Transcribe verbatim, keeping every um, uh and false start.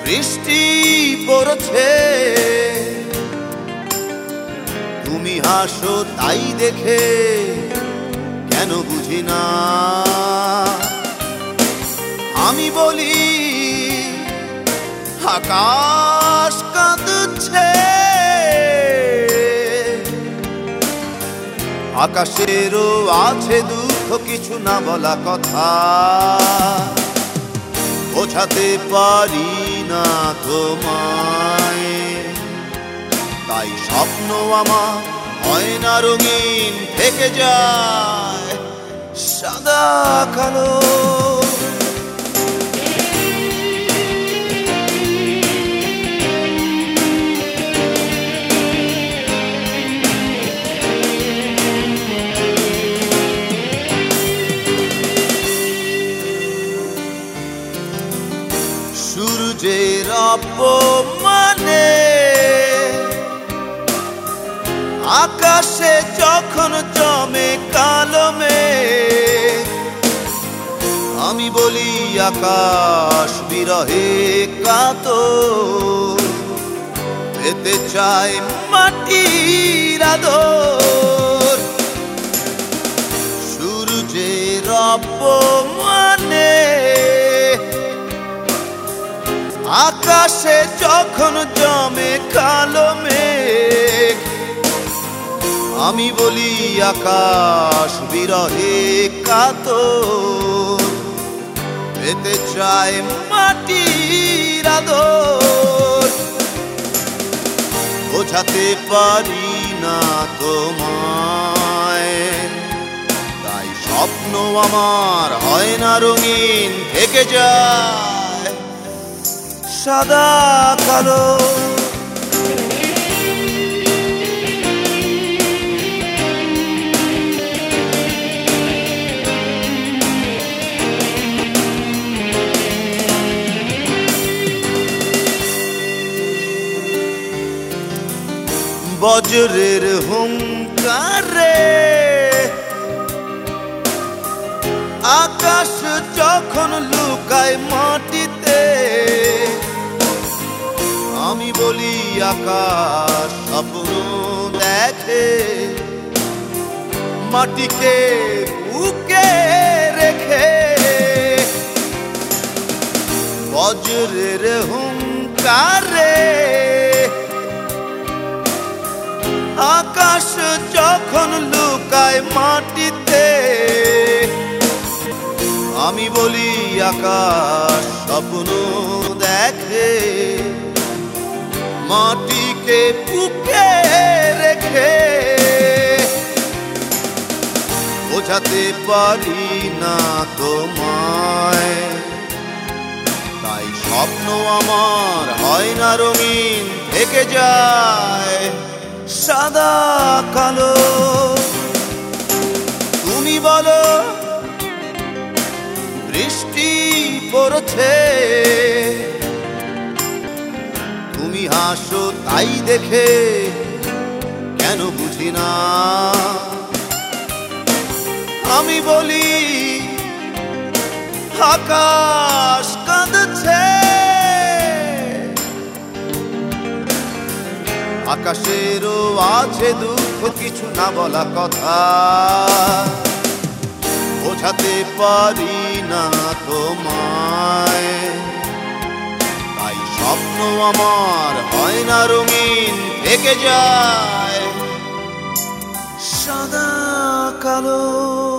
বৃষ্টি পড়ছে, তুমি হাসো তাই দেখে কেন বুঝি না। আমি বলি আকাশ কাঁদছে, আকাশেরও আছে দুঃখ, কিছু না বলা কথা বোঝাতে পারি না তোমায়। তাই স্বপ্ন আমার হয় না রঙিন, থেকে যায় সাদা কালো। সূর্যের অপমানে আকাশে যখন জমে কালো মেঘ, আমি বলি আকাশ বিরহে কাতর, পেতে চাই মাটির আদর। সূর্যের অপমানে আকাশে যখন জমে কালো মেঘ, আমি বলি আকাশ বিরহে কাতর, পেতে চাই মাটির আদর। বোঝাতে পারি না তোমায়, তাই স্বপ্ন আমার হয় না রঙিন, থেকে যায় সাদা কালো। বজ্রের হুঙ্কারে আকাশ যখন লুকায় মাটিতে, আমি বলি আকাশ স্বপ্ন দেখে মাটিকে বুকে রেখে। বজ্রের হুঙ্কারে আকাশ যখন লুকায় মাটিতে, আমি বলি আকাশ স্বপ্ন দেখে মাটিকে বুকে রেখে। বোঝাতে পারি না তোমায়, তাই স্বপ্ন আমার হয় না রঙিন, থেকে যায় সাদা কালো। তুমি বলো বৃষ্টি পড়ছে, তুমি হাসো তাই দেখে কেন বুঝি না। আমি বলি আকাশ কাঁদছে, আকাশেরও আছে দুঃখ, কিছু না বলা কথা বোঝাতে পারি না তোমায়। তাই স্বপ্ন আমার হয় না রঙিন, থেকে যায় সাদা কালো।